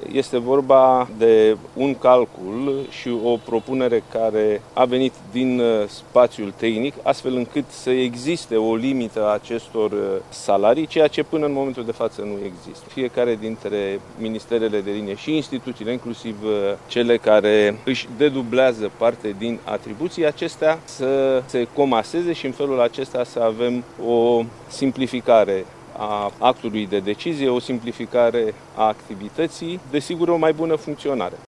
Este vorba de un calcul și o propunere care a venit din spațiul tehnic, astfel încât să existe o limită a acestor salarii, ceea ce până în momentul de față nu există. Fiecare dintre ministerele de linie și instituțiile, inclusiv cele care își dedublează parte din atribuții, acestea să se comaseze și în felul acesta să avem o simplificare a actului de decizie, o simplificare a activității, desigur o mai bună funcționare.